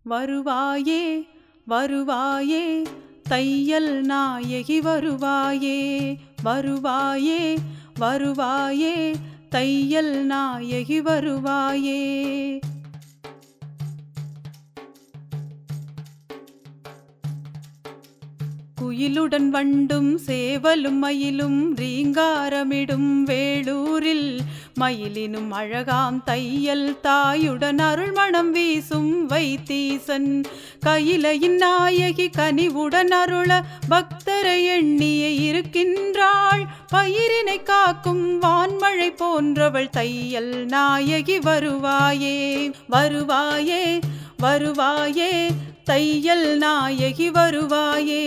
வருவாயே வருவாயே தையல் நாயகி வருவாயே வருவாயே வருவாயே தையல் நாயகி வருவாயே. குயிலுடன் வண்டும் சேவலும் மயிலும் ரீங்காரமிடும் வேளூரில் மயிலினும் அழகாம் தையல் தாயுடன் அருள்மணம் வீசும் வைத்தீசன் கையிலையின் நாயகி கனிவுடன் அருள பக்தரை எண்ணியே இருக்கின்றாள். பயிரினை காக்கும் வான்மழை போன்றவள் தையல் நாயகி வருவாயே வருவாயே வருவாயே தையல் நாயகி வருவாயே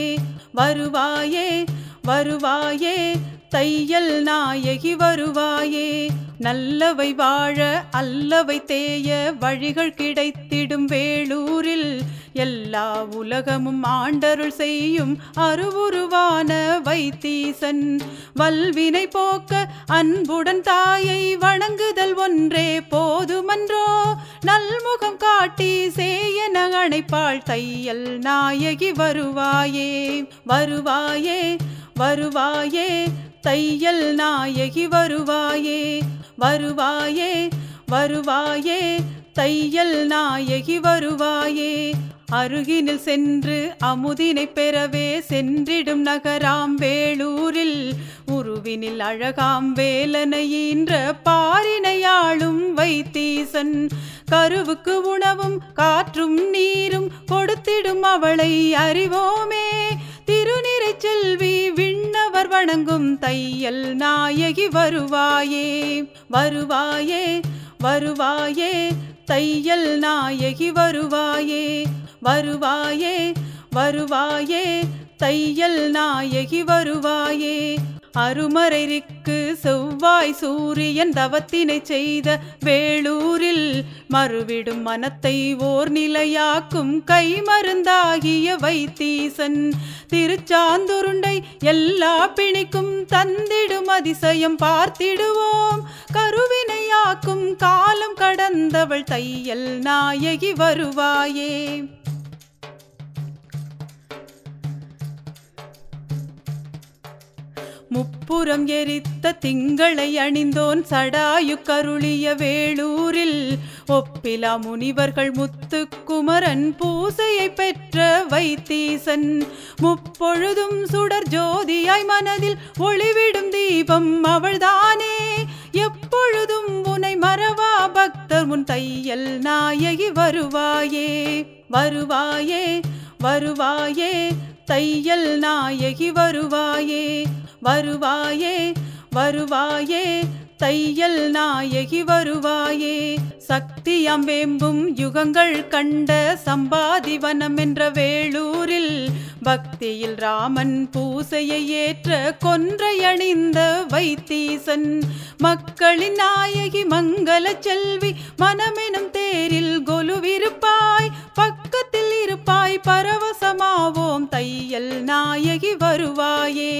வருவாயே வருவாயே தையல் நாயகி வருவாயே. நல்லவை வாழ அல்லவை தேய வழிகள் கிடைத்திடும் வேளூரில் எல்லா உலகமும் ஆண்டருள் செய்யும் அருவுருவான வைத்தீசன் வல்வினை போக்க அன்புடன் தாயை வணங்குதல் ஒன்றே போதுமன்றோ. நல்முகம் காட்டி சேயன அணைப்பாள் தையல் நாயகி வருவாயே வருவாயே வருவாயே தையல் நாயகி வருவாயே வருவாயே வருவாயே தையல் நாயகி வருவாயே. அருகினில் சென்று அமுதினை பெறவே சென்றிடும் நகராம் வேளூரில் உருவினில் அழகாம் வேலனை ஈன்ற பாரினையாளும் வைத்தீசன் கருவுக்கு உணவும் காற்றும் நீரும் கொடுத்திடும் அவளை அறிவோமே. திருநிறை செல்வி விண்ணவர் வணங்கும் தையல் நாயகி வருவாயே வருவாயே வருவாயே தையல் நாயகி வருவாயே வருவாயே வருவாயே தையல் நாயகி வருவாயே. அருமறைக்கு செவ்வாய் சூரியன் தவத்தினை செய்த வேளூரில் மறுவிடும் மனத்தை ஓர் நிலையாக்கும் கைமருந்தாகிய வைத்தீசன் திருச்சாந்துருண்டை எல்லா பிணிக்கும் தந்திடும் அதிசயம் பார்த்திடுவோம். கருவினையாக்கும் காலம் கடந்தவள் தையல் நாயகி வருவாயே முப்புறம் எரித்த திங்களை அணிந்தோன் சடாயு கருளிய வேளூரில் ஒப்பிலா முனிவர்கள் முத்துக்குமரன் பூசையை பெற்ற வைத்தீசன் முப்பொழுதும் சுடர் ஜோதியாய் மனதில் ஒளிவிடும் தீபம் அவள்தானே. எப்பொழுதும் உனை மறவா பக்தர் முன் தையல் நாயகி வருவாயே வருவாயே வருவாயே தையல் நாயகி வருவாயே வருவாயே வருவாயே தையல் நாயகி வருவாயே. சக்தியாம் வேம்பும் யுகங்கள் கண்ட சம்பாதிவனம் என்ற வேளூரில் பக்தியில் ராமன் பூசையை ஏற்ற கொன்றை அணிந்த வைத்தீசன் மக்களின் நாயகி மங்கள செல்வி மனமெனும் தேரில் கொலுவிருப்பாய் பக்கத்தில் இருப்பாய் பரவசமாவோம் தையல் நாயகி வருவாயே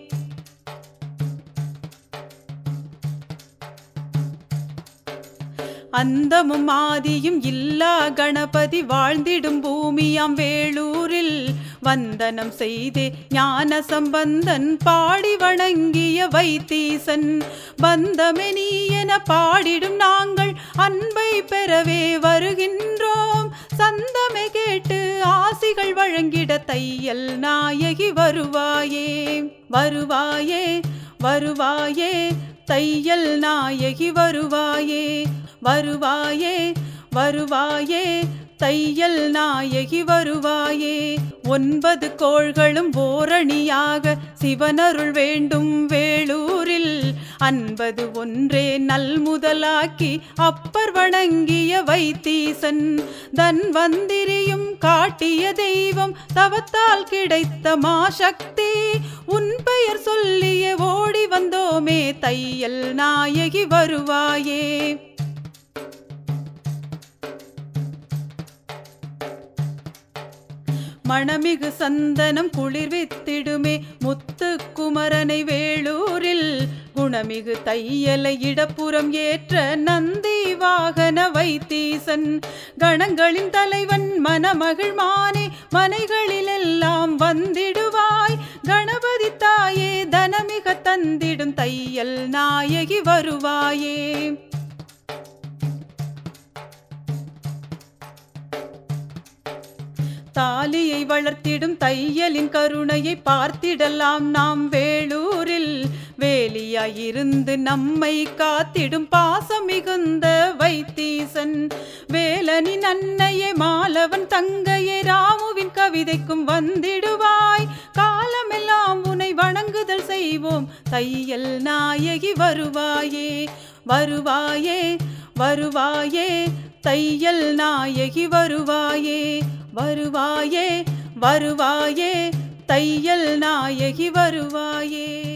அந்தமும் ஆதியும் இல்லா கணபதி வாழ்ந்திடும் பூமியாம் வேளூரில் வந்தனம் செய்தே ஞான சம்பந்தன் பாடி வணங்கிய வைத்தீசன் பந்தமே நீ என பாடிடும் நாங்கள் அன்பை பெறவே வருகின்றோம். சந்தமே கேட்டு ஆசிகள் வழங்கிட தையல் நாயகி வருவாயே வருவாயே வருவாயே தையல் நாயகி வருவாயே வருவாயே வருவாயே தையல் நாயகி வருவாயே. 9 கோள்களும் ஓரணியாக சிவனருள் வேண்டும் வேளூரில் அன்பது ஒன்றே நல் முதலாக்கி அப்பர் வணங்கிய வைத்தீசன் தன்வந்திரியும் காட்டிய தெய்வம் தவத்தால் கிடைத்த மாசக்தி உன் பெயர் சொல்லிய ஓடி வந்தோமே தையல் நாயகி வருவாயே மணமிகு சந்தனம் குளிர்வித்திடுமே முத்துக்குமரனை வேளூரில் குணமிகு தையலை இடப்புறம் ஏற்ற நந்தி வாகன வைத்தீசன் கணங்களின் தலைவன் மனமகிழ்மானே மனைகளிலெல்லாம் வந்திடுவாய் கணபதி தாயே தனமிக தந்திடும் தையல் நாயகி வருவாயே. தாலியை வளர்த்திடும் தையலின் கருணையை பார்த்திடலாம் நாம் வேளூரில் வேலியாயிருந்து நம்மை காத்திடும் பாசம் மிகுந்த வைத்தீசன் வேலனின் அன்னையே மாலவன் தங்கையே ராமுவின் கவிதைக்கும் வந்திடுவாய் காலமெல்லாம் உன்னை வணங்குதல் செய்வோம் தையல் நாயகி வருவாயே வருவாயே வருவாயே தையல் நாயகி வருவாயே வருவாயே வருவாயே தையல் நாயகி வருவாயே.